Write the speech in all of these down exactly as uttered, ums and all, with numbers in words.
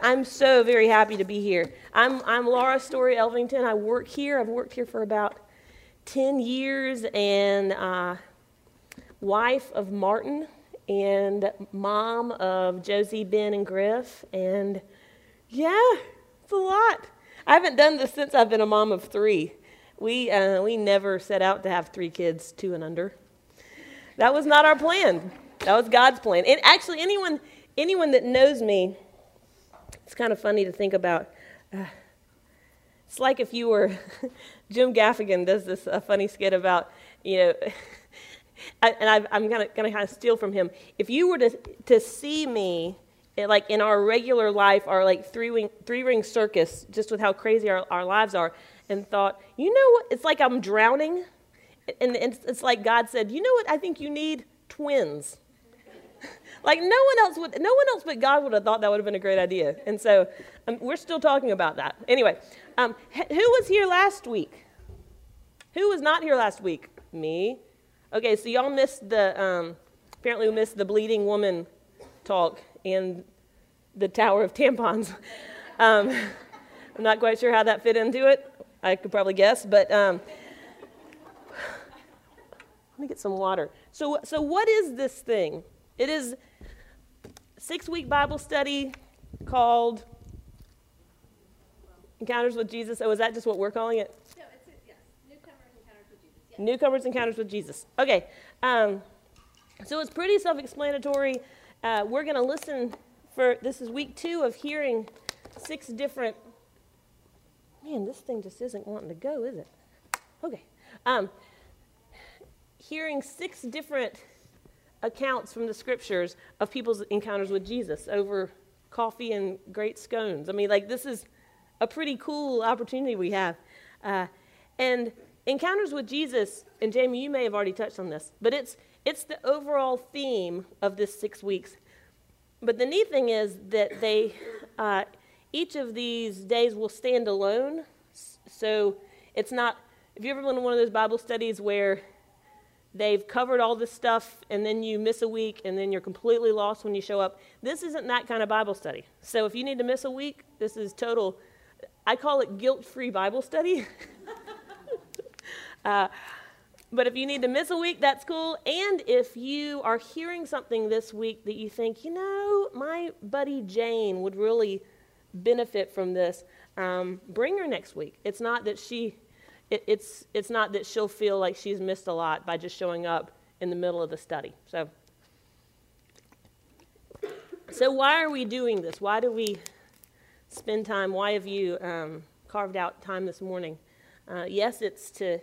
I'm so very happy to be here. I'm I'm Laura Story Elvington. I work here. I've worked here for about ten years, and uh, wife of Martin, and mom of Josie, Ben, and Griff. And yeah, it's a lot. I haven't done this since I've been a mom of three. We uh, we never set out to have three kids, two and under. That was not our plan. That was God's plan. And actually, anyone anyone that knows me, it's kind of funny to think about. Uh, it's like if you were, Jim Gaffigan does this a funny skit about, you know, I, and I've, I'm gonna gonna kind of steal from him. If you were to to see me, like in our regular life, our like three ring three ring circus, just with how crazy our, our lives are, and thought, you know what? It's like I'm drowning, and it's, it's like God said, you know what? I think you need twins. Like no one else would, no one else but God would have thought that would have been a great idea. And so um, we're still talking about that. Anyway, um, who was here last week? Who was not here last week? Me. Okay, so y'all missed the, um, apparently we missed the bleeding woman talk and the Tower of Tampons. Um, I'm not quite sure how that fit into it. I could probably guess, but um, let me get some water. So, so what is this thing? It is a six-week Bible study called Encounters with Jesus. Oh, is that just what we're calling it? No, it's, yes, Newcomers Encounters with Jesus. Yes. Newcomers Encounters with Jesus. Okay. Um, so it's pretty self-explanatory. Uh, we're going to listen for, this is week two of hearing six different, man, this thing just isn't wanting to go, is it? Okay. Um, hearing six different accounts from the scriptures of people's encounters with Jesus over coffee and great scones. I mean, like, this is a pretty cool opportunity we have. Uh, and encounters with Jesus, and Jamie, you may have already touched on this, but it's it's the overall theme of this six weeks. But the neat thing is that they, uh, each of these days will stand alone. So it's not, have you ever been in one of those Bible studies where they've covered all this stuff, and then you miss a week, and then you're completely lost when you show up? This isn't that kind of Bible study. So if you need to miss a week, this is total, I call it guilt-free Bible study. uh, but if you need to miss a week, that's cool. And if you are hearing something this week that you think, you know, my buddy Jane would really benefit from this, um, bring her next week. It's not that she... It, it's it's not that she'll feel like she's missed a lot by just showing up in the middle of the study. So, so why are we doing this? Why do we spend time? Why have you um, carved out time this morning? Uh, yes, it's to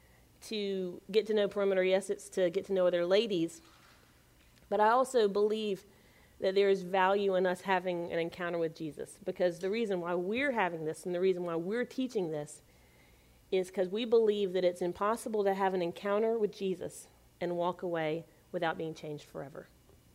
to get to know Perimeter. Yes, it's to get to know other ladies. But I also believe that there is value in us having an encounter with Jesus, because the reason why we're having this and the reason why we're teaching this is because we believe that it's impossible to have an encounter with Jesus and walk away without being changed forever.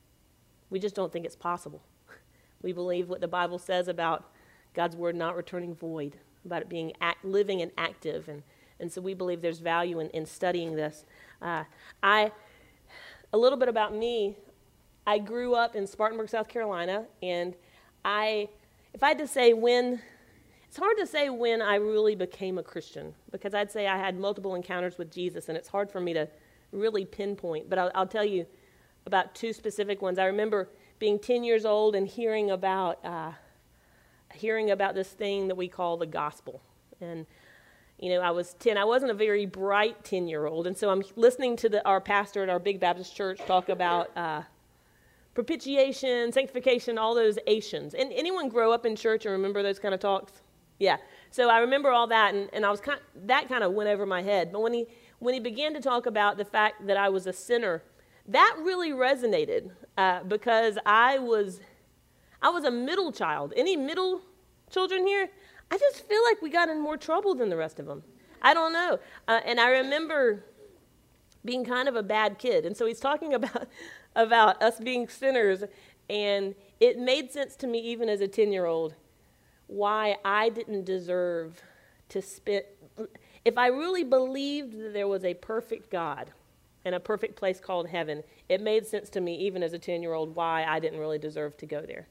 We just don't think it's possible. We believe what the Bible says about God's word not returning void, about it being act, living and active, and, and so we believe there's value in, in studying this. Uh, I, a little bit about me, I grew up in Spartanburg, South Carolina, and I, if I had to say when... It's hard to say when I really became a Christian, because I'd say I had multiple encounters with Jesus, and it's hard for me to really pinpoint. But I'll, I'll tell you about two specific ones. I remember being ten years old and hearing about uh, hearing about this thing that we call the gospel. And, you know, I was ten. I wasn't a very bright ten-year-old, and so I'm listening to the, our pastor at our big Baptist church talk about uh, propitiation, sanctification, all those Asians. And anyone grow up in church and remember those kind of talks? Yeah, so I remember all that, and, and I was kind that kind of went over my head. But when he when he began to talk about the fact that I was a sinner, that really resonated uh, because I was I was a middle child. Any middle children here? I just feel like we got in more trouble than the rest of them. I don't know. Uh, and I remember being kind of a bad kid, and so he's talking about about us being sinners, and it made sense to me even as a ten-year-old. Why I didn't deserve to spit. If I really believed that there was a perfect God and a perfect place called heaven, it made sense to me, even as a ten-year-old, why I didn't really deserve to go there.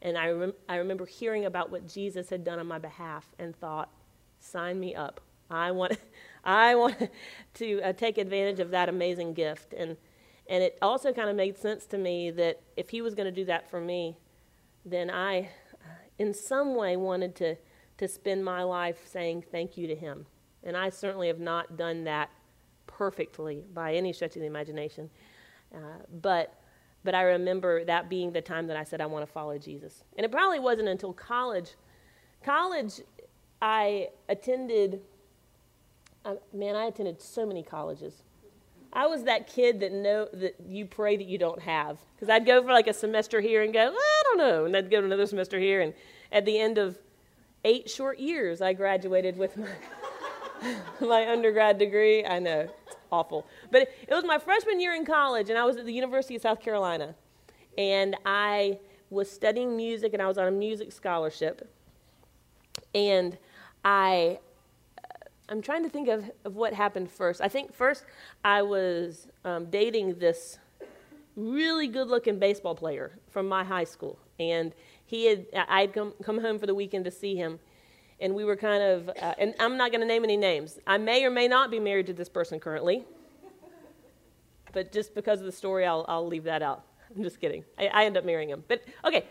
And I, rem- I remember hearing about what Jesus had done on my behalf and thought, sign me up. I want, I want to uh, take advantage of that amazing gift. And and it also kind of made sense to me that if he was going to do that for me, then I, in some way, wanted to, to spend my life saying thank you to him. And I certainly have not done that perfectly by any stretch of the imagination. Uh, but but I remember that being the time that I said I want to follow Jesus. And it probably wasn't until college. College, I attended, uh, man, I attended so many colleges. I was that kid that know that you pray that you don't have. Because I'd go for like a semester here and go, well, I don't know. And I'd go to another semester here. And at the end of eight short years, I graduated with my my undergrad degree. I know, it's awful. But it, it was my freshman year in college, and I was at the University of South Carolina. And I was studying music, and I was on a music scholarship. And I, I'm trying to think of, of what happened first. I think first I was um, dating this really good-looking baseball player from my high school. And he had, I'd come, come home for the weekend to see him. And we were kind of, uh, and I'm not going to name any names. I may or may not be married to this person currently. But just because of the story, I'll, I'll leave that out. I'm just kidding. I, I end up marrying him. But, okay.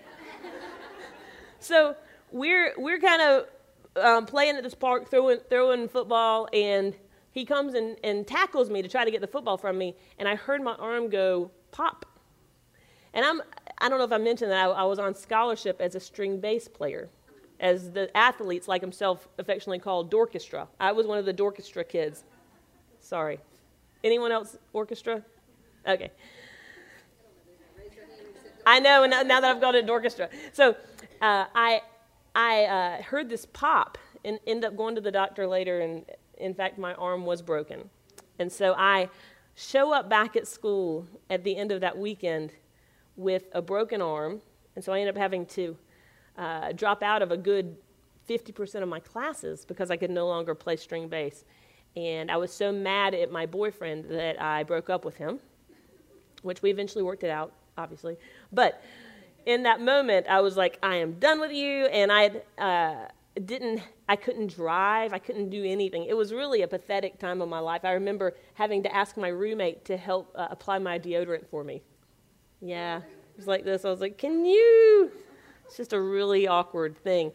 So we're we're kind of um, playing at this park, throwing throwing football, and he comes and, and tackles me to try to get the football from me, and I heard my arm go pop. And I'm, I don't know if I mentioned that I, I was on scholarship as a string bass player, as the athletes like himself affectionately called Dorchestra. I was one of the Dorchestra kids. Sorry. Anyone else orchestra? Okay. I know, and now that I've gone to Dorchestra. So uh, I I uh, heard this pop and ended up going to the doctor later, and in fact, my arm was broken. And so I show up back at school at the end of that weekend with a broken arm, and so I ended up having to uh, drop out of a good fifty percent of my classes because I could no longer play string bass. And I was so mad at my boyfriend that I broke up with him, which we eventually worked it out, obviously. But in that moment, I was like, I am done with you, and I uh, didn't, I couldn't drive, I couldn't do anything. It was really a pathetic time of my life. I remember having to ask my roommate to help uh, apply my deodorant for me. Yeah, it was like this. I was like, can you? It's just a really awkward thing.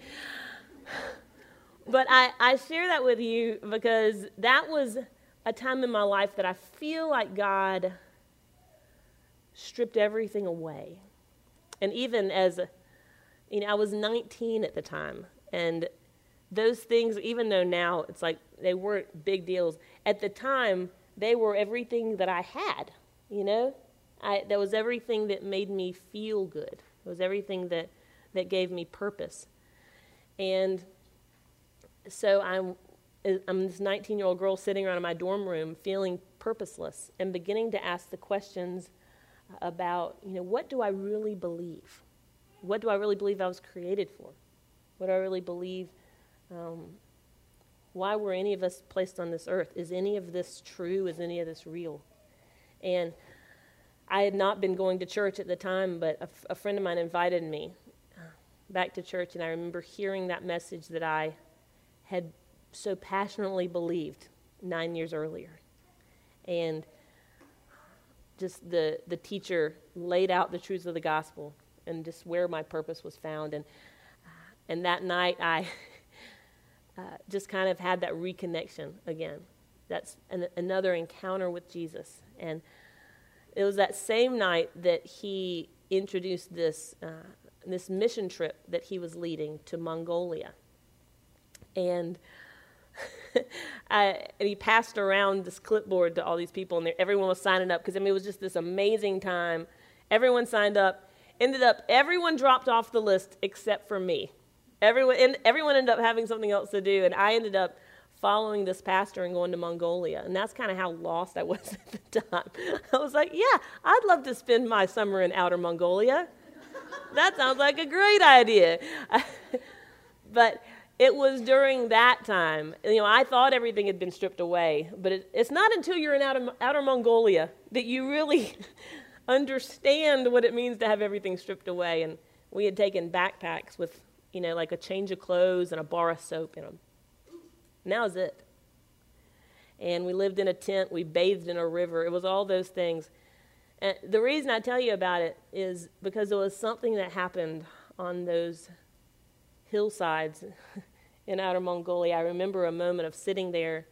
But I, I share that with you because that was a time in my life that I feel like God stripped everything away. And even as, you know, I was nineteen at the time, and those things, even though now it's like they weren't big deals, at the time, they were everything that I had, you know? I, that was everything that made me feel good. It was everything that, that gave me purpose. And so I'm, I'm this nineteen-year-old girl sitting around in my dorm room feeling purposeless and beginning to ask the questions about, you know, what do I really believe? What do I really believe I was created for? What do I really believe? Um, why were any of us placed on this earth? Is any of this true? Is any of this real? And I had not been going to church at the time, but a, f- a friend of mine invited me back to church, and I remember hearing that message that I had so passionately believed nine years earlier. And just the, the teacher laid out the truths of the gospel and just where my purpose was found. And and that night I uh, just kind of had that reconnection again. That's an, another encounter with Jesus. And it was that same night that he introduced this uh, this mission trip that he was leading to Mongolia. And I, and he passed around this clipboard to all these people, and everyone was signing up because, I mean, it was just this amazing time. Everyone signed up. Ended up, everyone dropped off the list except for me. Everyone, and everyone ended up having something else to do, and I ended up following this pastor and going to Mongolia, and that's kind of how lost I was at the time. I was like, yeah, I'd love to spend my summer in outer Mongolia. That sounds like a great idea. But it was during that time, you know, I thought everything had been stripped away, but it, it's not until you're in outer, outer Mongolia that you really understand what it means to have everything stripped away. And we had taken backpacks with, you know, like a change of clothes and a bar of soap in them. And that was it. And we lived in a tent. We bathed in a river. It was all those things. And the reason I tell you about it is because there was something that happened on those hillsides in Outer Mongolia. I remember a moment of sitting there,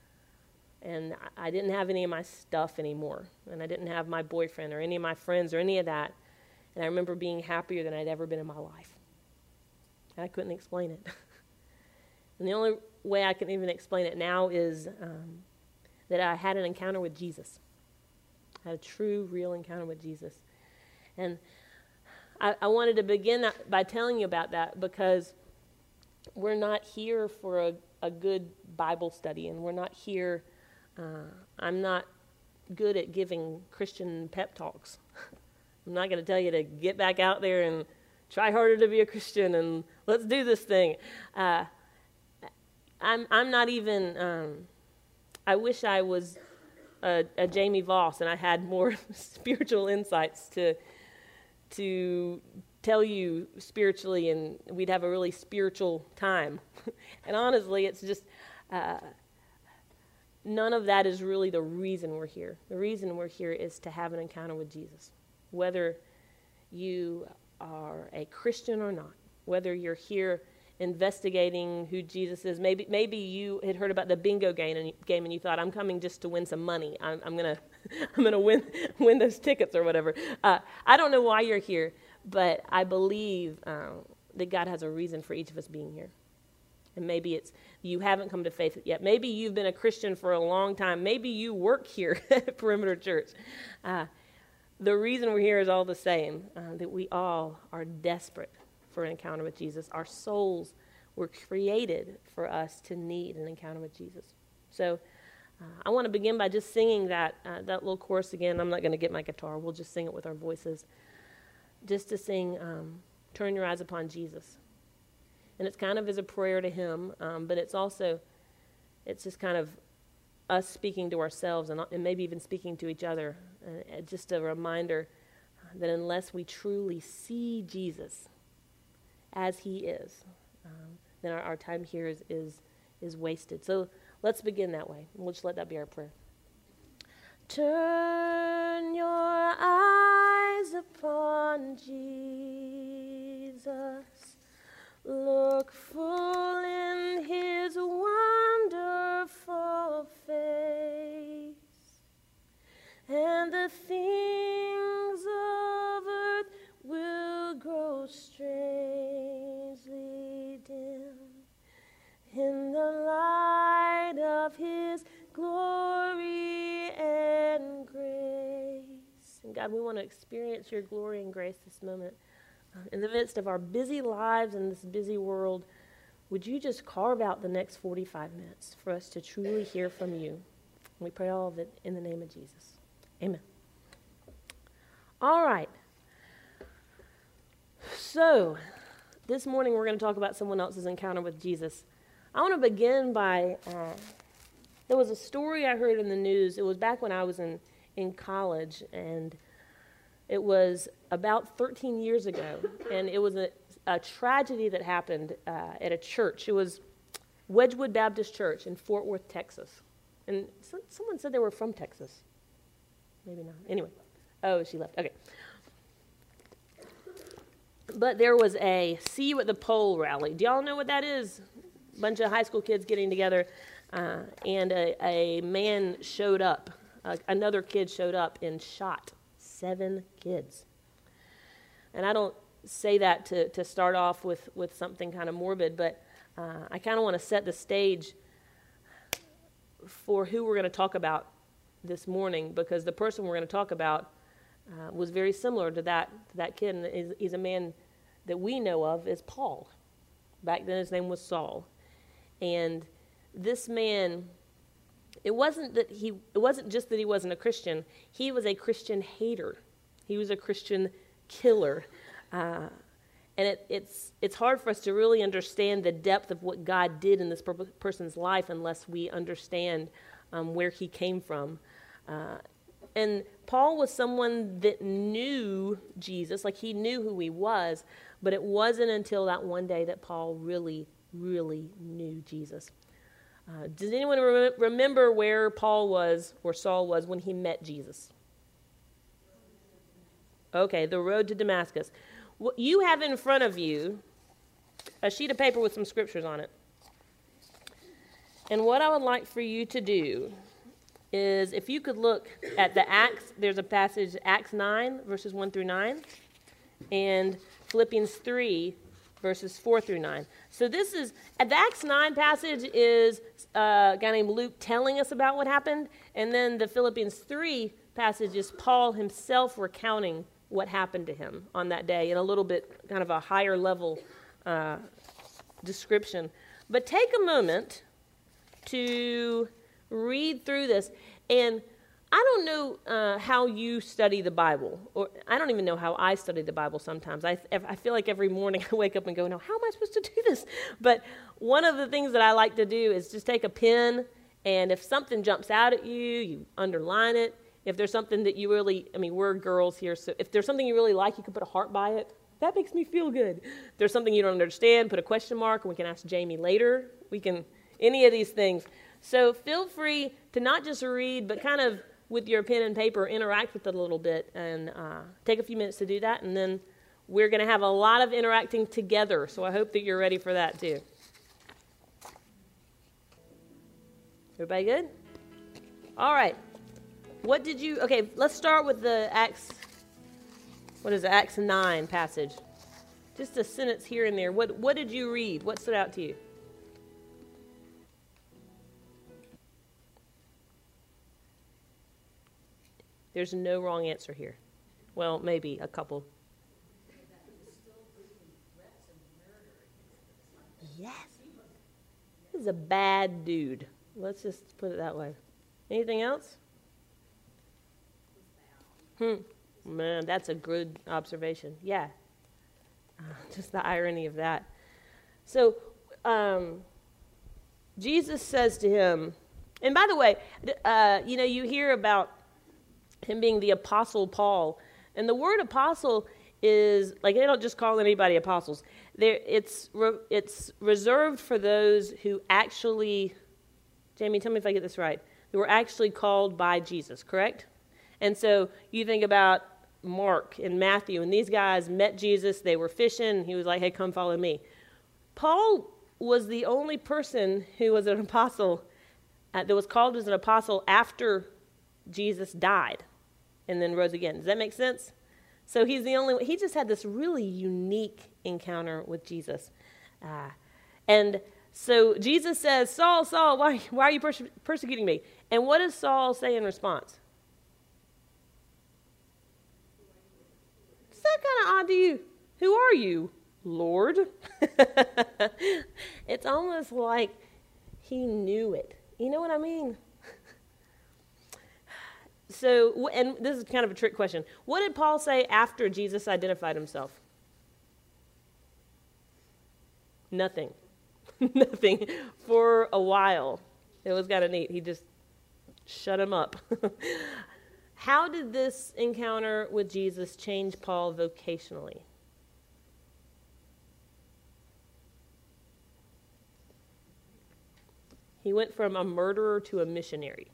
and I didn't have any of my stuff anymore. And I didn't have my boyfriend or any of my friends or any of that. And I remember being happier than I'd ever been in my life. And I couldn't explain it. And the only way I can even explain it now is um, that I had an encounter with Jesus. I had a true, real encounter with Jesus. And I, I wanted to begin that by telling you about that because we're not here for a, a good Bible study, and we're not here, uh, I'm not good at giving Christian pep talks. I'm not going to tell you to get back out there and try harder to be a Christian and let's do this thing. Uh, I'm I'm not even, um, I wish I was a, a Jamie Voss and I had more spiritual insights to to tell you spiritually, and we'd have a really spiritual time. And honestly, it's just, uh, none of that is really the reason we're here. The reason we're here is to have an encounter with Jesus. Whether you are a Christian or not, whether you're here investigating who Jesus is, maybe maybe you had heard about the bingo game and, game and you thought, I'm coming just to win some money. I'm, I'm gonna I'm gonna win win those tickets or whatever. Uh, I don't know why you're here, but I believe uh, that God has a reason for each of us being here. And maybe it's you haven't come to faith yet. Maybe you've been a Christian for a long time. Maybe you work here at Perimeter Church. Uh, The reason we're here is all the same, uh, that we all are desperate for an encounter with Jesus. Our souls were created for us to need an encounter with Jesus. So uh, I want to begin by just singing that uh, that little chorus again. I'm not going to get my guitar. We'll just sing it with our voices. Just to sing, um, Turn Your Eyes Upon Jesus. And it's kind of as a prayer to him, um, but it's also, it's just kind of us speaking to ourselves and, and maybe even speaking to each other. Uh, just a reminder that unless we truly see Jesus as he is, um, then our, our time here is, is is wasted. So let's begin that way. We'll just let that be our prayer. Turn your eyes upon Jesus. Look full in his wonderful face, and the things of earth will grow strangely dim in the light of his glory and grace. And God, we want to experience your glory and grace this moment. Uh, in the midst of our busy lives in this busy world, would you just carve out the next forty-five minutes for us to truly hear from you? We pray all of it in the name of Jesus. Amen. All right. So, this morning we're going to talk about someone else's encounter with Jesus. I want to begin by, uh, there was a story I heard in the news. It was back when I was in, in college, and it was about thirteen years ago, and it was a, a tragedy that happened uh, at a church. It was Wedgwood Baptist Church in Fort Worth, Texas. And so, someone said they were from Texas. Maybe not. Anyway. Oh, she left. Okay. But there was a See You at the Pole rally. Do y'all know what that is? A bunch of high school kids getting together, uh, and a, a man showed up. Uh, another kid showed up and shot seven kids. And I don't say that to, to start off with, with something kind of morbid, but uh, I kind of want to set the stage for who we're going to talk about this morning, because the person we're going to talk about uh, was very similar to that to that kid, and he's, he's a man that we know of as Paul. Back then his name was Saul. And this man, it wasn't that he it wasn't just that he wasn't a Christian. He was a Christian hater. He was a Christian killer. Uh, and it, it's it's hard for us to really understand the depth of what God did in this per- person's life unless we understand um, where he came from. Uh, and Paul was someone that knew Jesus, like he knew who he was, But it wasn't until that one day that Paul really, really knew Jesus. Uh, does anyone re- remember where Paul was, or Saul was, when he met Jesus? Okay, the road to Damascus. What you have in front of you a sheet of paper with some scriptures on it. And what I would like for you to do is, if you could look at the Acts, there's a passage, Acts nine, verses one through nine, and Philippians three, verses four through nine. So this is, at the Acts nine passage is a guy named Luke telling us about what happened, and then the Philippians three passage is Paul himself recounting what happened to him on that day in a little bit kind of a higher level uh, description. But take a moment to read through this, and I don't know uh, how you study the Bible, or I don't even know how I study the Bible sometimes. I, I feel like every morning I wake up and go, no, how am I supposed to do this? But one of the things that I like to do is just take a pen, and if something jumps out at you, you underline it. If there's something that you really, I mean, we're girls here, so if there's something you really like, you can put a heart by it. That makes me feel good. If there's something you don't understand, put a question mark, and we can ask Jamie later. We can, any of these things. So feel free to not just read, but kind of with your pen and paper, interact with it a little bit, and uh, take a few minutes to do that, and then we're going to have a lot of interacting together, so I hope that you're ready for that too. Everybody good? All right. What did you, okay, let's start with the Acts, what is it, Acts nine passage. Just a sentence here and there. What, what did you read? What stood out to you? There's no wrong answer here. Well, maybe a couple. Yes. This is a bad dude. Let's just put it that way. Anything else? Hmm. Man, that's a good observation. Yeah. Uh, just the irony of that. So, um, Jesus says to him, and by the way, uh, you know, you hear about him being the Apostle Paul. And the word apostle is, like, they don't just call anybody apostles. There, it's re, it's reserved for those who actually, Jamie, tell me if I get this right, who were actually called by Jesus, correct? And so you think about Mark and Matthew, and these guys met Jesus, they were fishing, and he was like, hey, come follow me. Paul was the only person who was an apostle, uh, that was called as an apostle after Jesus died and then rose again. Does that make sense? So he's the only one. He just had this really unique encounter with Jesus. Uh, and so Jesus says, Saul, Saul, why, why are you perse- persecuting me? And what does Saul say in response? Is that kind of odd to you? Who are you, Lord? It's almost like he knew it. You know what I mean? So, and this is kind of a trick question. What did Paul say after Jesus identified himself? Nothing. Nothing. For a while. It was kind of neat. He just shut him up. How did this encounter with Jesus change Paul vocationally? He went from a murderer to a missionary.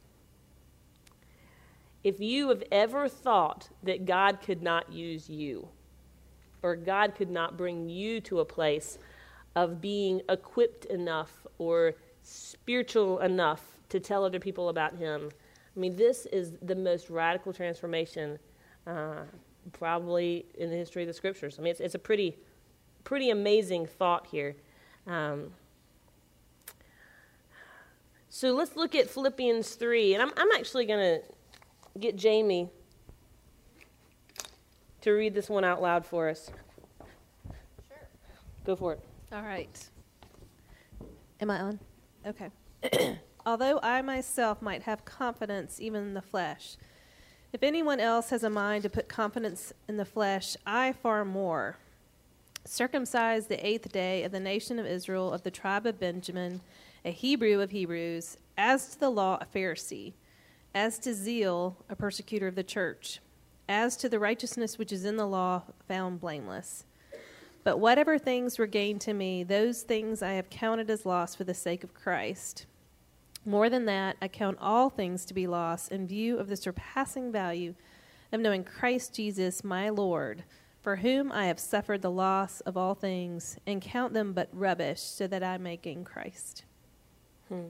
If you have ever thought that God could not use you, or God could not bring you to a place of being equipped enough or spiritual enough to tell other people about him, I mean, this is the most radical transformation uh, probably in the history of the scriptures. I mean, it's, it's a pretty, pretty amazing thought here. Um, so let's look at Philippians three, and I'm, I'm actually going to get Jamie to read this one out loud for us. Sure. Go for it. All right. Am I on? Okay. Although I myself might have confidence even in the flesh, if anyone else has a mind to put confidence in the flesh, I far more. Circumcised the eighth day of the nation of Israel, of the tribe of Benjamin, a Hebrew of Hebrews, as to the law, a Pharisee, as to zeal, a persecutor of the church, as to the righteousness which is in the law, found blameless. But whatever things were gained to me, those things I have counted as loss for the sake of Christ. More than that, I count all things to be loss in view of the surpassing value of knowing Christ Jesus my Lord, for whom I have suffered the loss of all things, and count them but rubbish, so that I may gain Christ. Hmm.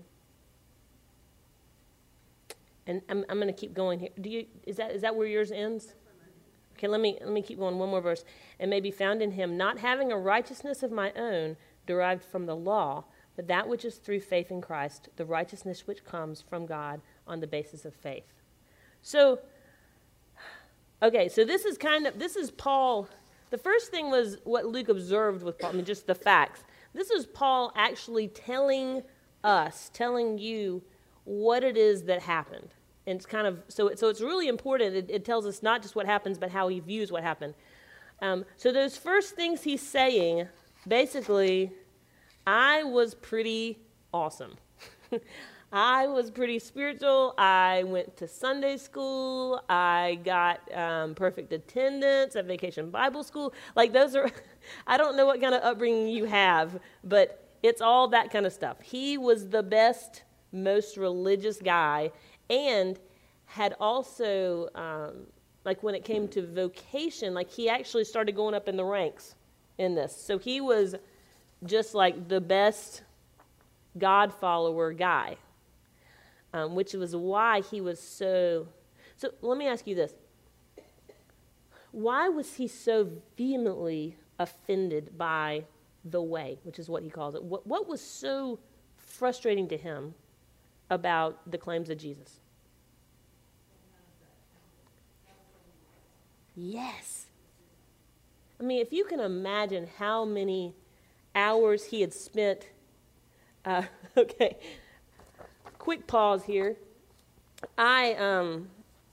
And I'm I'm going to keep going here. Do you is that is that where yours ends? Okay, let me let me keep going one more verse. And may be found in him, not having a righteousness of my own derived from the law, but that which is through faith in Christ, the righteousness which comes from God on the basis of faith. So, okay, so this is kind of, this is Paul. The first thing was what Luke observed with Paul, I mean, just the facts. This is Paul actually telling us, telling you what it is that happened. And it's kind of, so, it, so it's really important. It, it tells us not just what happens, but how he views what happened. Um, so those first things he's saying, basically, I was pretty awesome. I was pretty spiritual. I went to Sunday school. I got um, perfect attendance at Vacation Bible School. Like those are, I don't know what kind of upbringing you have, but it's all that kind of stuff. He was the best, most religious guy, and had also, um, like when it came to vocation, like he actually started going up in the ranks in this. So he was just like the best God follower guy, um, which was why he was so, so let me ask you this. Why was he so vehemently offended by the way, which is what he calls it? What, what was so frustrating to him about the claims of Jesus? Yes. I mean, if you can imagine how many hours he had spent, uh, okay, quick pause here. I, um,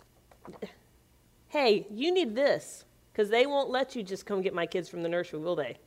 hey, you need this, because they won't let you just come get my kids from the nursery, will they?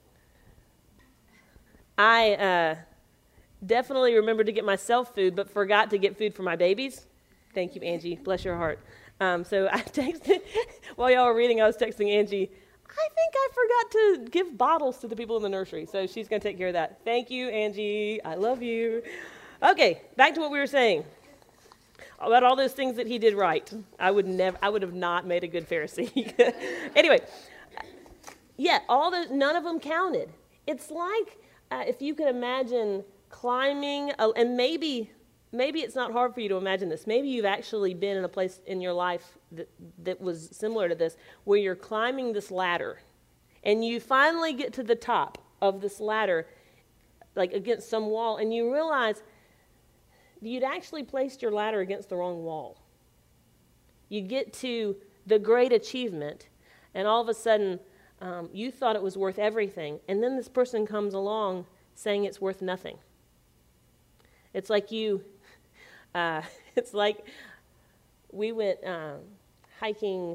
I uh, definitely remembered to get myself food, but forgot to get food for my babies. Thank you, Angie. Bless your heart. Um, so I texted, while y'all were reading, I was texting Angie, I think I forgot to give bottles to the people in the nursery, so she's going to take care of that. Thank you, Angie. I love you. Okay, back to what we were saying about all those things that he did right. I would never, I would have not made a good Pharisee. Anyway, yeah, all the none of them counted. It's like uh, if you can imagine climbing, a, and maybe. Maybe it's not hard for you to imagine this. Maybe you've actually been in a place in your life that, that was similar to this, where you're climbing this ladder, and you finally get to the top of this ladder, like against some wall, and you realize you'd actually placed your ladder against the wrong wall. You get to the great achievement, and all of a sudden, um, you thought it was worth everything, and then this person comes along saying it's worth nothing. It's like you... Uh, it's like we went um, hiking,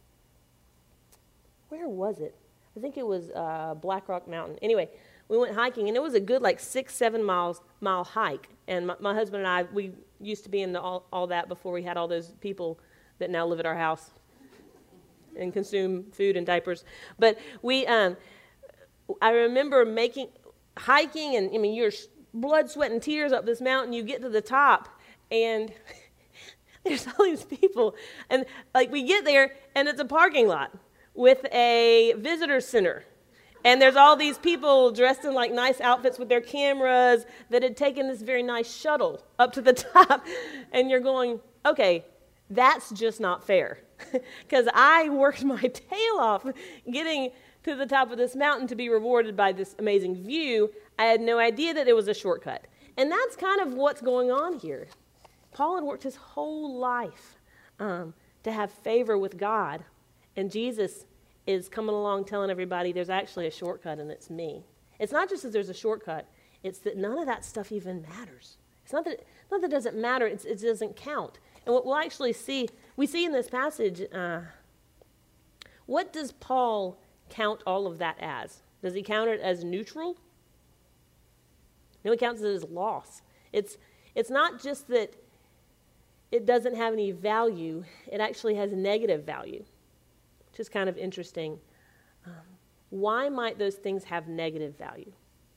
where was it? I think it was uh, Black Rock Mountain. Anyway, we went hiking, and it was a good like six, seven miles mile hike. And my, my husband and I, we used to be in the, all, all that before we had all those people that now live at our house and consume food and diapers. But we, um, I remember making, hiking, and I mean, you're blood, sweat, and tears up this mountain. You get to the top, and there's all these people, and like we get there, and it's a parking lot with a visitor center, and there's all these people dressed in like nice outfits with their cameras that had taken this very nice shuttle up to the top, and you're going, okay, that's just not fair, because I worked my tail off getting to the top of this mountain to be rewarded by this amazing view. I had no idea that it was a shortcut, and that's kind of what's going on here. Paul had worked his whole life um, to have favor with God, and Jesus is coming along telling everybody there's actually a shortcut, and it's me. It's not just that there's a shortcut, it's that none of that stuff even matters. It's not that, not that it doesn't matter, it's, it doesn't count. And what we'll actually see, we see in this passage, uh, what does Paul count all of that as? Does he count it as neutral? No, he counts it as loss. It's, it's not just that it doesn't have any value, it actually has negative value, which is kind of interesting. Um, why might those things have negative value?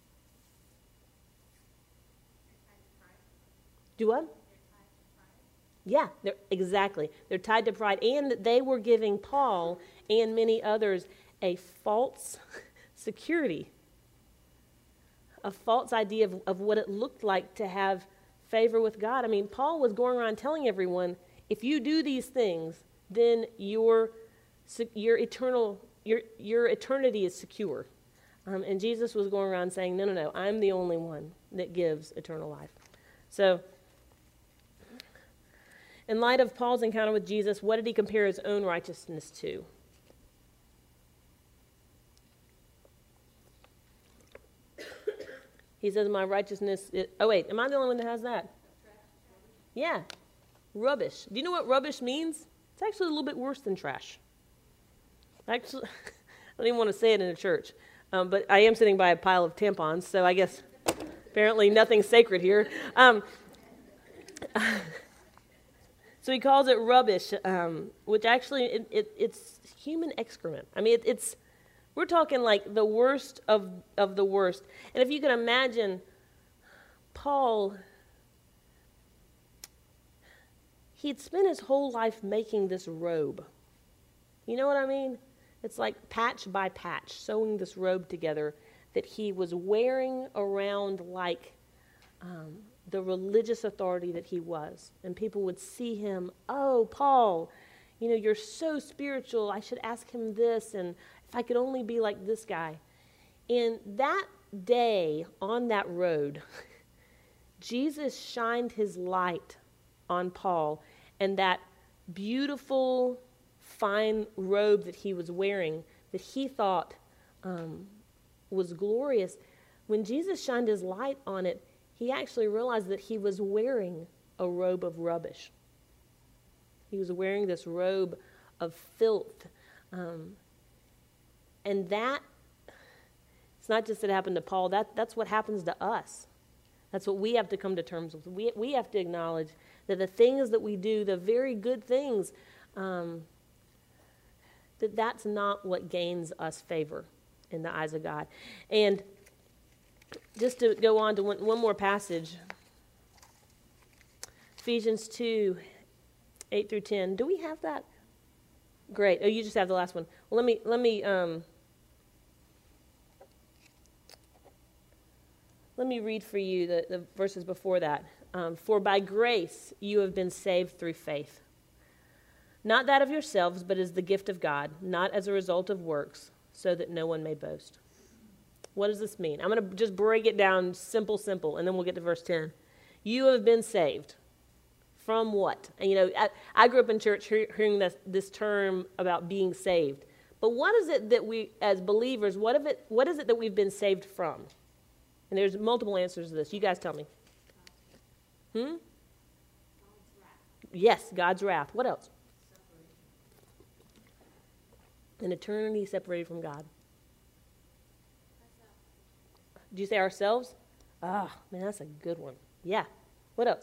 Do what? Yeah, they're, exactly. They're tied to pride. And they were giving Paul and many others a false security, a false idea of, of what it looked like to have favor with God. I mean, Paul was going around telling everyone, if you do these things, then your your eternal your your eternity is secure. Um, and Jesus was going around saying, no, no, no, I'm the only one that gives eternal life. So, in light of Paul's encounter with Jesus, what did he compare his own righteousness to? He says, my righteousness is... Oh, wait, am I the only one that has that? Yeah, rubbish. Do you know what rubbish means? It's actually a little bit worse than trash. Actually, I don't even want to say it in a church, um, but I am sitting by a pile of tampons, so I guess apparently nothing's sacred here. Um, so he calls it rubbish, um, which actually it, it, it's human excrement. I mean, it, it's we're talking like the worst of of the worst. And if you can imagine, Paul, he'd spent his whole life making this robe. You know what I mean? It's like patch by patch, sewing this robe together that he was wearing around like um, the religious authority that he was. And people would see him, oh, Paul, you know, you're so spiritual. I should ask him this, and if I could only be like this guy. And that day on that road, Jesus shined his light on Paul, and that beautiful, fine robe that he was wearing, that he thought um, was glorious, when Jesus shined his light on it, he actually realized that he was wearing a robe of rubbish. He was wearing this robe of filth. Um, and that, it's not just that happened to Paul, that, that's what happens to us. That's what we have to come to terms with. We, we have to acknowledge that the things that we do, the very good things, um, that that's not what gains us favor in the eyes of God. And just to go on to one, one more passage, Ephesians two, eight through ten. Do we have that? Great. Oh, you just have the last one. Well, let me, let me, um, let me read for you the, the verses before that. Um, For by grace you have been saved through faith. Not that of yourselves, but as the gift of God, not as a result of works, so that no one may boast. What does this mean? I'm going to just break it down simple, simple, and then we'll get to verse ten. You have been saved. From what? And you know, I, I grew up in church hearing this, this term about being saved. But what is it that we, as believers, what, of it, what is it that we've been saved from? And there's multiple answers to this. You guys tell me. Hmm? God's yes, God's wrath. What else? An eternity separated from God. Did you say ourselves? Ah, oh, man, that's a good one. Yeah. What else?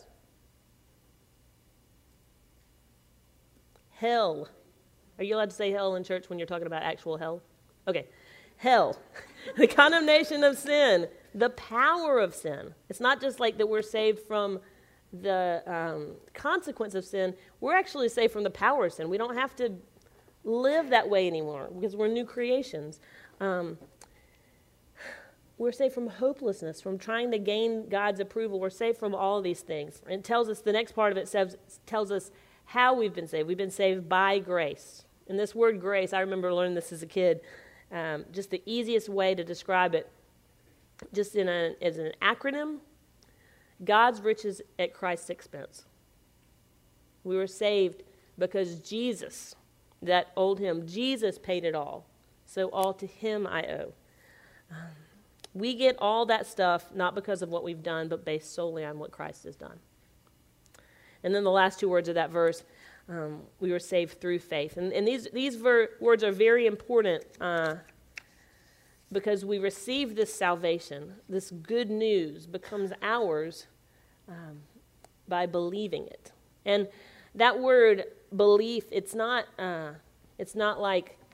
Hell. Are you allowed to say hell in church when you're talking about actual hell? Okay. Hell. The condemnation of sin. The power of sin. It's not just like that we're saved from the um, consequence of sin. We're actually saved from the power of sin. We don't have to live that way anymore because we're new creations. Um, we're saved from hopelessness, from trying to gain God's approval. We're saved from all of these things. And it tells us, the next part of it says, tells us how we've been saved. We've been saved by grace. And this word grace, I remember learning this as a kid. Um, just the easiest way to describe it, just in a, as an acronym, God's riches at Christ's expense. We were saved because Jesus, that old hymn, Jesus paid it all. So all to him I owe. Um, we get all that stuff not because of what we've done, but based solely on what Christ has done. And then the last two words of that verse, um, we were saved through faith. And, and these, these ver- words are very important uh, because we receive this salvation. This good news becomes ours um, by believing it. And that word belief, it's not, uh, it's not like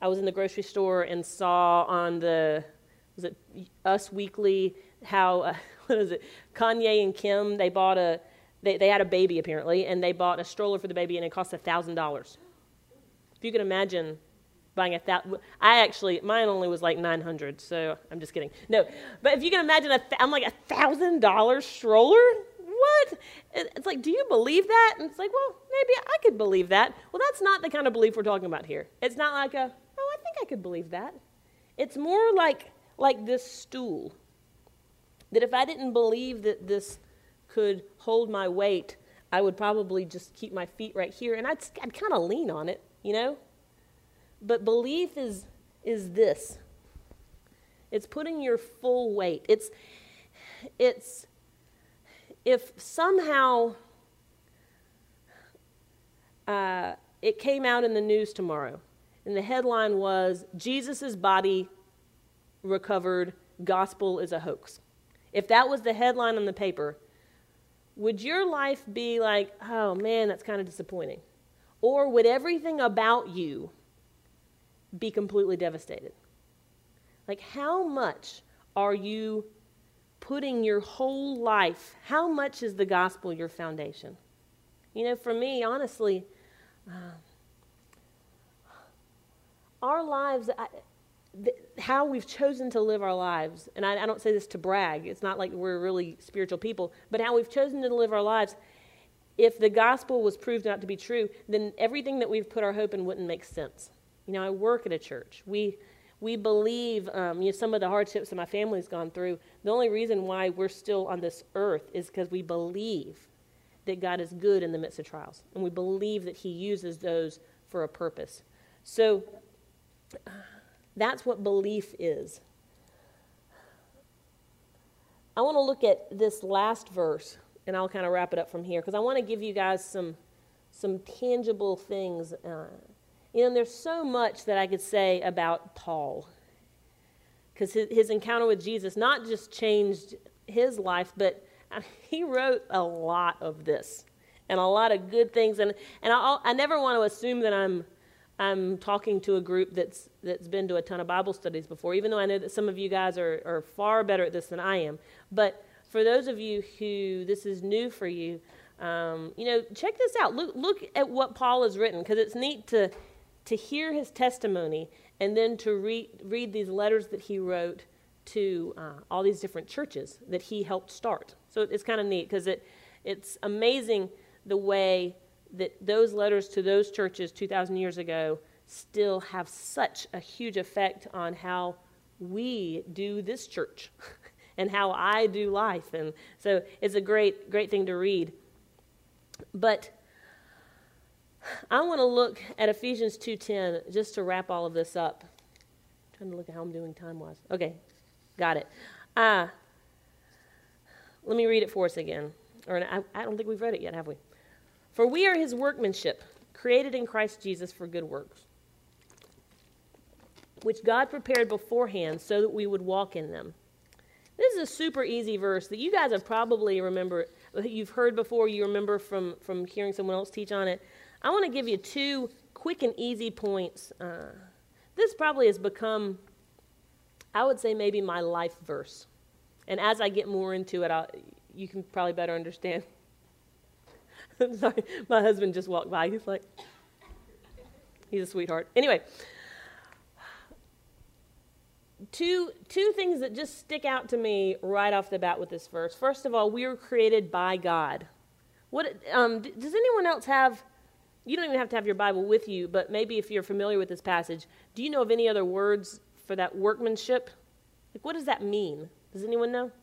I was in the grocery store and saw on the, was it Us Weekly, how, uh, what is it, Kanye and Kim, they bought a, they, they had a baby apparently, and they bought a stroller for the baby, and it cost one thousand dollars. If you can imagine buying a thousand, I actually, mine only was like nine hundred, so I'm just kidding. No, but if you can imagine, a th- I'm like, a one thousand dollars stroller? What? It's like, do you believe that? And it's like, well, maybe I could believe that. Well, that's not the kind of belief we're talking about here. It's not like a, oh, I think I could believe that. It's more like like this stool, that if I didn't believe that this could hold my weight, I would probably just keep my feet right here, and I'd, I'd kind of lean on it, you know? But belief is is this. It's putting your full weight. It's it's if somehow uh, it came out in the news tomorrow, and the headline was, Jesus' body recovered, gospel is a hoax. If that was the headline on the paper, would your life be like, oh man, that's kind of disappointing? Or would everything about you be completely devastated? Like, how much are you putting your whole life, how much is the gospel your foundation? You know, for me, honestly, uh, our lives, I, th- how we've chosen to live our lives, and I, I don't say this to brag, it's not like we're really spiritual people, but how we've chosen to live our lives, if the gospel was proved not to be true, then everything that we've put our hope in wouldn't make sense. You know, I work at a church. We we believe, um, you know, some of the hardships that my family's gone through, the only reason why we're still on this earth is because we believe that God is good in the midst of trials. And we believe that he uses those for a purpose. So that's what belief is. I want to look at this last verse, and I'll kind of wrap it up from here, because I want to give you guys some some tangible things. Uh, you know, there's so much that I could say about Paul, because his, his encounter with Jesus not just changed his life, but I mean, he wrote a lot of this and a lot of good things. And and I, I never want to assume that I'm I'm talking to a group that's that's been to a ton of Bible studies before, even though I know that some of you guys are, are far better at this than I am. But for those of you who this is new for you, um, you know, check this out. Look look at what Paul has written, because it's neat to to hear his testimony and then to read read these letters that he wrote to uh, all these different churches that he helped start. So it's kind of neat, because it it's amazing the way that those letters to those churches two thousand years ago still have such a huge effect on how we do this church and how I do life. And so it's a great, great thing to read. But I want to look at Ephesians two ten just to wrap all of this up. I'm trying to look at how I'm doing time-wise. Okay, got it. Uh, let me read it for us again. Or I, I don't think we've read it yet, have we? For we are his workmanship, created in Christ Jesus for good works, which God prepared beforehand so that we would walk in them. This is a super easy verse that you guys have probably remember, you've heard before, you remember from, from hearing someone else teach on it. I want to give you two quick and easy points. Uh, this probably has become, I would say, maybe my life verse. And as I get more into it, I'll, you can probably better understand. Sorry, my husband just walked by. He's like, he's a sweetheart. Anyway, two two things that just stick out to me right off the bat with this verse. First of all, we were created by God. What um, does anyone else have? You don't even have to have your Bible with you, but maybe if you're familiar with this passage, do you know of any other words for that workmanship? Like, what does that mean? Does anyone know?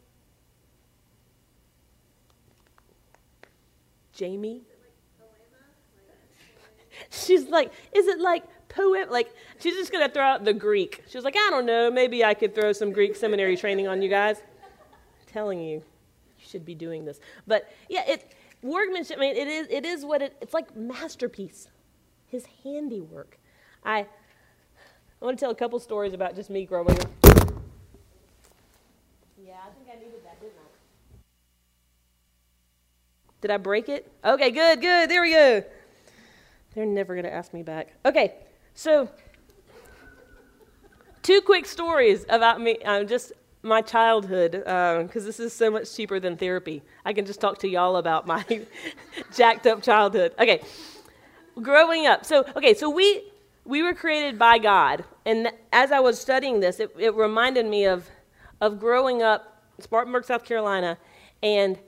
Jamie? She's like, is it like poem? Like, she's just going to throw out the Greek. She was like, I don't know, maybe I could throw some Greek seminary training on you guys. I'm telling you, you should be doing this. But yeah, it workmanship, I mean, it is it is what it, it's like masterpiece, his handiwork. I, I want to tell a couple stories about just me growing up. Yeah, I think I needed that, didn't I? Did I break it? Okay, good, good. There we go. They're never going to ask me back. Okay, so two quick stories about me, uh, just my childhood, because uh, this is so much cheaper than therapy. I can just talk to y'all about my jacked up childhood. Okay, growing up. So, okay, so we we were created by God, and as I was studying this, it, it reminded me of of growing up in Spartanburg, South Carolina, and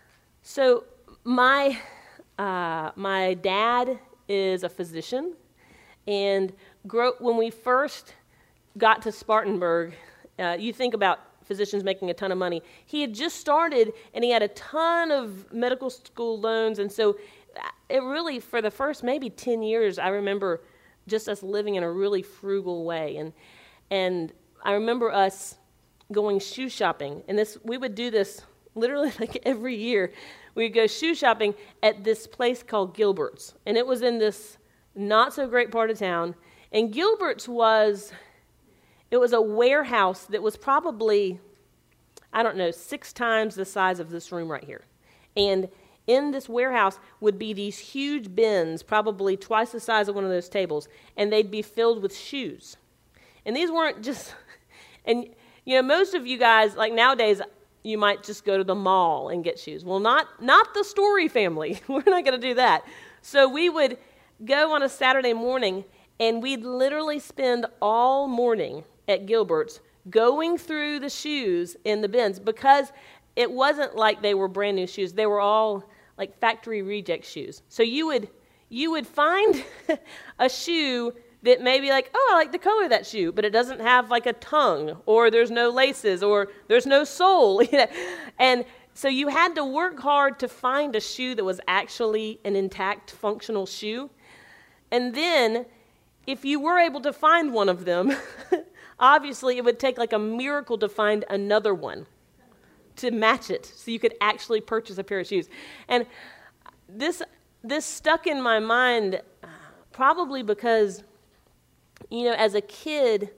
so my uh, my dad is a physician, and grow, when we first got to Spartanburg, uh, you think about physicians making a ton of money. He had just started, and he had a ton of medical school loans, and so it really, for the first maybe ten years, I remember just us living in a really frugal way, and and I remember us going shoe shopping, and this we would do this literally like every year. We'd go shoe shopping at this place called Gilbert's, and it was in this not so great part of town, and Gilbert's was, it was a warehouse that was probably, I don't know, six times the size of this room right here, and in this warehouse would be these huge bins, probably twice the size of one of those tables, and they'd be filled with shoes. And these weren't just, and you know, most of you guys, like nowadays, you might just go to the mall and get shoes. Well, not not the Story family. We're not going to do that. So we would go on a Saturday morning, and we'd literally spend all morning at Gilbert's going through the shoes in the bins, because it wasn't like they were brand new shoes. They were all like factory reject shoes. So you would you would find a shoe that maybe like, oh, I like the color of that shoe, but it doesn't have like a tongue, or there's no laces, or there's no sole. And so you had to work hard to find a shoe that was actually an intact, functional shoe. And then if you were able to find one of them, obviously it would take like a miracle to find another one to match it, so you could actually purchase a pair of shoes. And this this stuck in my mind uh, probably because, you know, as a kid,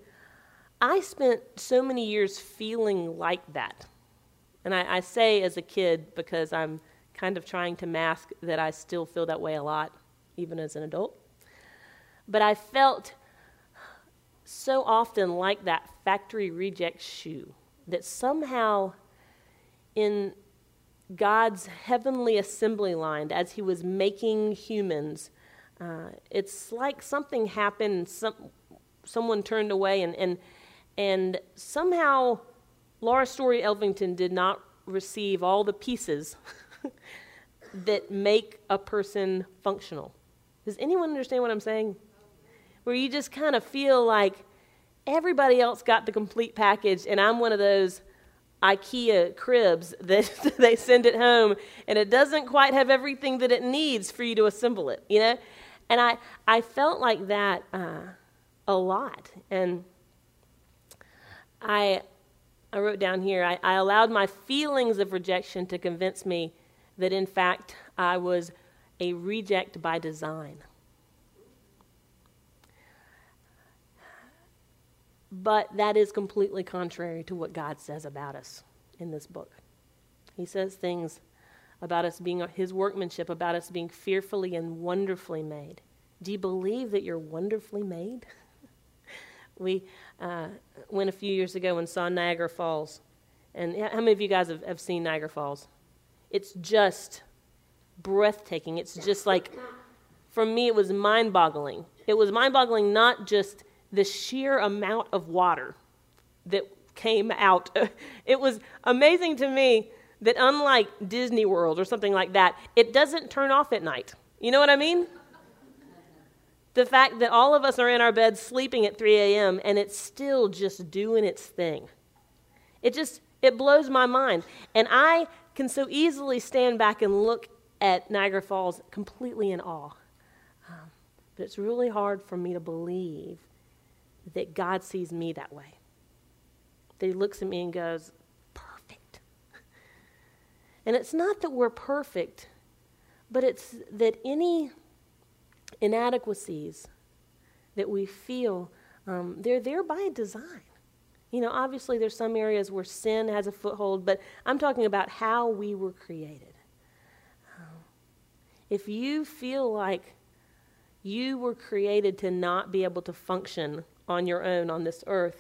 I spent so many years feeling like that. And I, I say as a kid because I'm kind of trying to mask that I still feel that way a lot, even as an adult. But I felt so often like that factory reject shoe, that somehow in God's heavenly assembly line, as he was making humans, uh, it's like something happened, some, someone turned away, and, and, and somehow Laura Story Elvington did not receive all the pieces that make a person functional. Does anyone understand what I'm saying? Where you just kind of feel like everybody else got the complete package, and I'm one of those IKEA cribs that they send it home, and it doesn't quite have everything that it needs for you to assemble it, you know? And I, I felt like that uh, a lot. And I, I wrote down here, I, I allowed my feelings of rejection to convince me that, in fact, I was a reject by design. But that is completely contrary to what God says about us in this book. He says things about us being his workmanship, about us being fearfully and wonderfully made. Do you believe that you're wonderfully made? we uh, went a few years ago and saw Niagara Falls. And how many of you guys have, have seen Niagara Falls? It's just breathtaking. It's just like, for me, it was mind-boggling. It was mind-boggling not just the sheer amount of water that came out. It was amazing to me that, unlike Disney World or something like that, it doesn't turn off at night. You know what I mean? The fact that all of us are in our beds sleeping at three a.m. and it's still just doing its thing. It just, it blows my mind. And I can so easily stand back and look at Niagara Falls completely in awe. Um, but it's really hard for me to believe that God sees me that way. That he looks at me and goes, perfect. And it's not that we're perfect, but it's that any inadequacies that we feel, um, they're there by design. You know, obviously there's some areas where sin has a foothold, but I'm talking about how we were created. Um, if you feel like you were created to not be able to function on your own on this earth,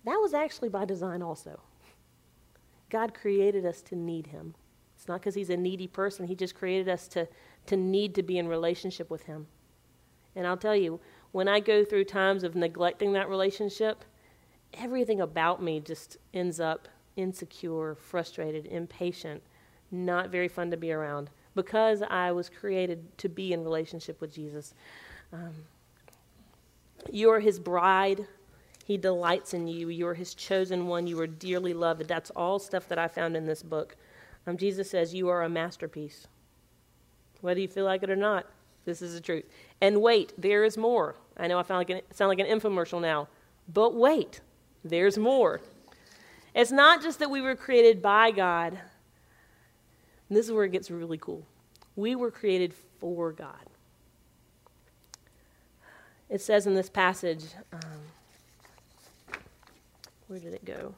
that was actually by design also. God created us to need him. It's not because he's a needy person. He just created us to, to need to be in relationship with him. And I'll tell you, when I go through times of neglecting that relationship, everything about me just ends up insecure, frustrated, impatient, not very fun to be around, because I was created to be in relationship with Jesus. Um, you're his bride. He delights in you. You're his chosen one. You are dearly loved. That's all stuff that I found in this book. Um, Jesus says you are a masterpiece. Whether you feel like it or not, this is the truth. And wait, there is more. I know I sound like an, sound like an infomercial now, but wait, there's more. It's not just that we were created by God. And this is where it gets really cool. We were created for God. It says in this passage, um, where did it go?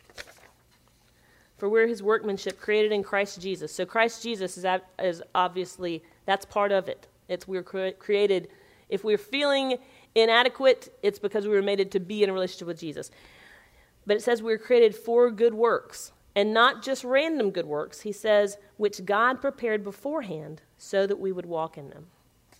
For we're his workmanship, created in Christ Jesus. So Christ Jesus is, is obviously, that's part of it. It's we're cre- created, if we're feeling inadequate, it's because we were made to be in a relationship with Jesus. But it says we're created for good works, and not just random good works. He says, which God prepared beforehand so that we would walk in them.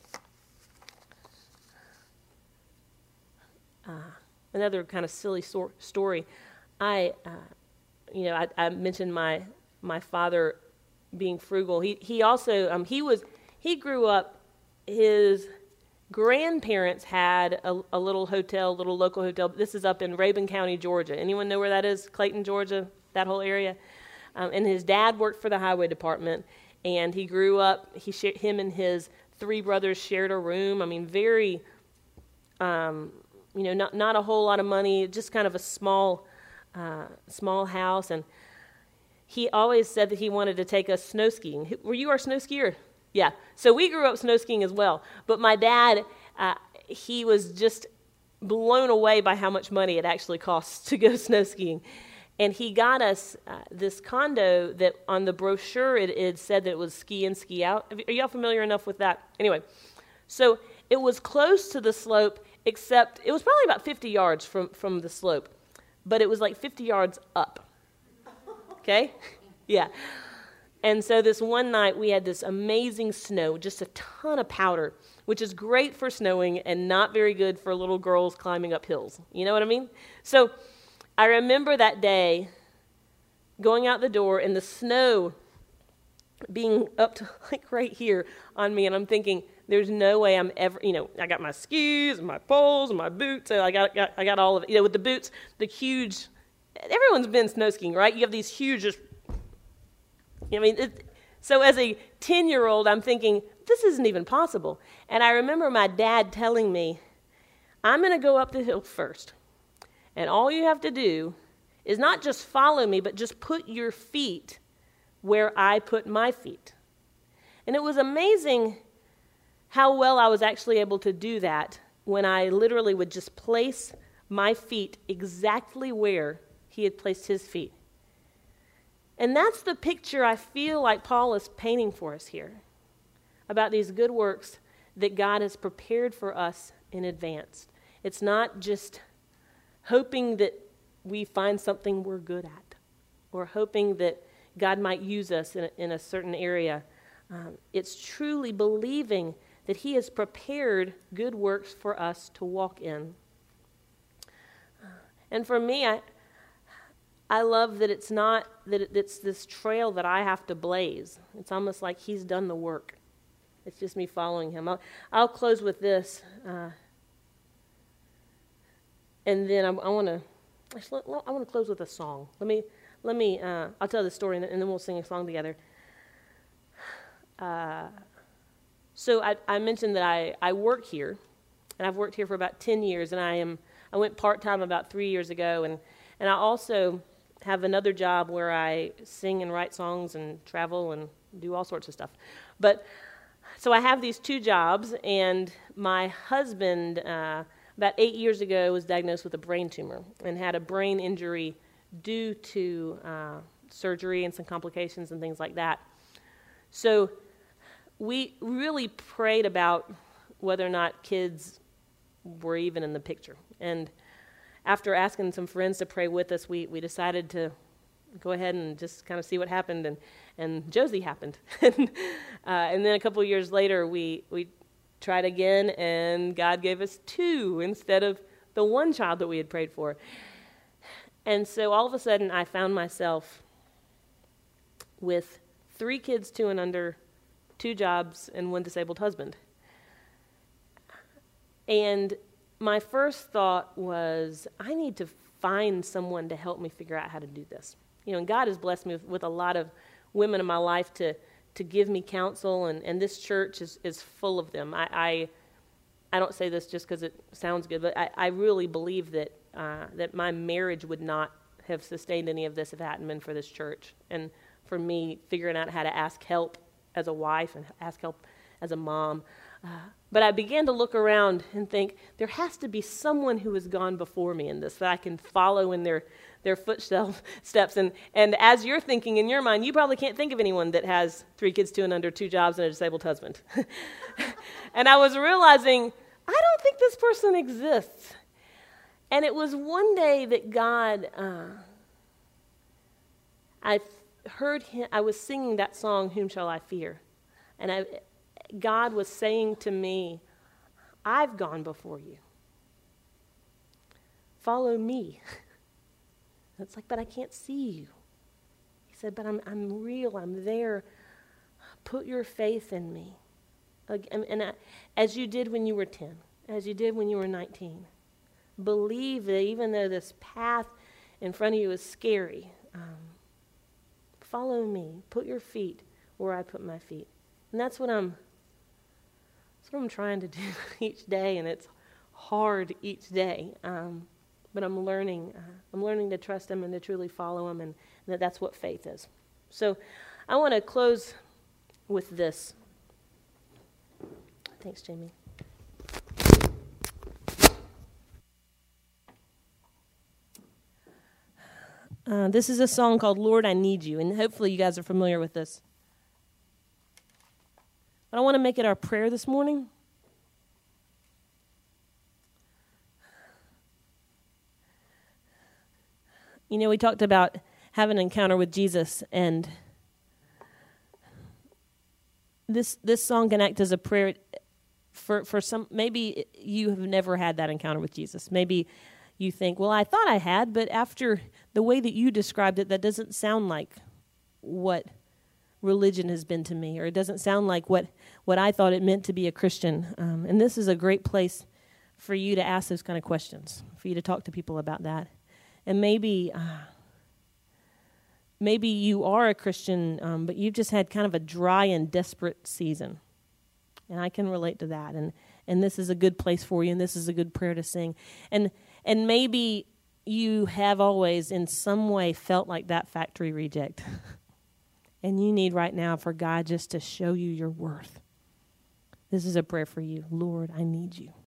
Uh, another kind of silly so- story. I, uh, you know, I, I mentioned my my father being frugal. He he also um, he was he grew up. His grandparents had a, a little hotel, little local hotel. This is up in Rabun County, Georgia. Anyone know where that is? Clayton, Georgia, that whole area. Um, and his dad worked for the highway department, and he grew up. He sh- him and his three brothers shared a room. I mean, very, um, you know, not not a whole lot of money, just kind of a small, uh, small house. And he always said that he wanted to take us snow skiing. Were you our snow skier? Yeah, so we grew up snow skiing as well. But my dad, uh, he was just blown away by how much money it actually costs to go snow skiing. And he got us uh, this condo that on the brochure it, it said that it was ski in, ski out. Are y'all familiar enough with that? Anyway, so it was close to the slope, except it was probably about fifty yards from, from the slope. But it was like fifty yards up. Okay? Yeah. And so this one night, we had this amazing snow, just a ton of powder, which is great for snowing and not very good for little girls climbing up hills. You know what I mean? So I remember that day going out the door and the snow being up to like right here on me. And I'm thinking, there's no way I'm ever, you know, I got my skis and my poles and my boots. So I got, got I got all of it. You know, with the boots, the huge, everyone's been snow skiing, right? You have these huge, just, I mean, it, so as a ten-year-old, I'm thinking, this isn't even possible. And I remember my dad telling me, I'm going to go up the hill first. And all you have to do is not just follow me, but just put your feet where I put my feet. And it was amazing how well I was actually able to do that when I literally would just place my feet exactly where he had placed his feet. And that's the picture I feel like Paul is painting for us here, about these good works that God has prepared for us in advance. It's not just hoping that we find something we're good at, or hoping that God might use us in a, in a certain area. Um, it's truly believing that he has prepared good works for us to walk in. And for me, I I love that it's not, that it's this trail that I have to blaze. It's almost like he's done the work. It's just me following him. I'll, I'll close with this. Uh, and then I, I want to, I want to close with a song. Let me, let me, uh, I'll tell the story and then we'll sing a song together. Uh, so I, I mentioned that I, I work here, and I've worked here for about ten years, and I am, I went part-time about three years ago, and, and I also have another job where I sing and write songs and travel and do all sorts of stuff. But so I have these two jobs, and my husband, uh, about eight years ago, was diagnosed with a brain tumor and had a brain injury due to uh, surgery and some complications and things like that. So we really prayed about whether or not kids were even in the picture. And after asking some friends to pray with us, we, we decided to go ahead and just kind of see what happened, and, and Josie happened. and, uh, and then a couple of years later, we, we tried again, and God gave us two instead of the one child that we had prayed for. And so all of a sudden, I found myself with three kids, two and under, two jobs, and one disabled husband. And my first thought was, I need to find someone to help me figure out how to do this. You know, and God has blessed me with, with a lot of women in my life to to give me counsel, and, and this church is, is full of them. I, I I don't say this just because it sounds good, but I, I really believe that uh, that my marriage would not have sustained any of this if it hadn't been for this church, and for me figuring out how to ask help as a wife and ask help as a mom. Uh, but I began to look around and think, there has to be someone who has gone before me in this that I can follow in their, their footsteps. And, and as you're thinking in your mind, you probably can't think of anyone that has three kids, two and under, two jobs, and a disabled husband. And I was realizing, I don't think this person exists. And it was one day that God, uh, I heard him, I was singing that song, Whom Shall I Fear? And I... God was saying to me, I've gone before you. Follow me. It's like, but I can't see you. He said, but I'm I'm real. I'm there. Put your faith in me. And, and I, as you did when you were ten, as you did when you were nineteen. Believe that even though this path in front of you is scary, um, follow me. Put your feet where I put my feet. And that's what I'm That's what I'm trying to do each day, and it's hard each day. Um, but I'm learning. Uh, I'm learning to trust Him and to truly follow Him, and, and that that's what faith is. So, I want to close with this. Thanks, Jamie. Uh, this is a song called "Lord, I Need You," and hopefully you guys are familiar with this. But I want to make it our prayer this morning. You know, we talked about having an encounter with Jesus, and this this song can act as a prayer for, for some. Maybe you have never had that encounter with Jesus. Maybe you think, well, I thought I had, but after the way that you described it, that doesn't sound like what religion has been to me, or it doesn't sound like what, what I thought it meant to be a Christian. Um, and this is a great place for you to ask those kind of questions, for you to talk to people about that. And maybe uh, maybe you are a Christian, um, but you've just had kind of a dry and desperate season. And I can relate to that. And, and this is a good place for you, and this is a good prayer to sing. And and maybe you have always in some way felt like that factory reject. And you need right now for God just to show you your worth. This is a prayer for you. Lord, I need you.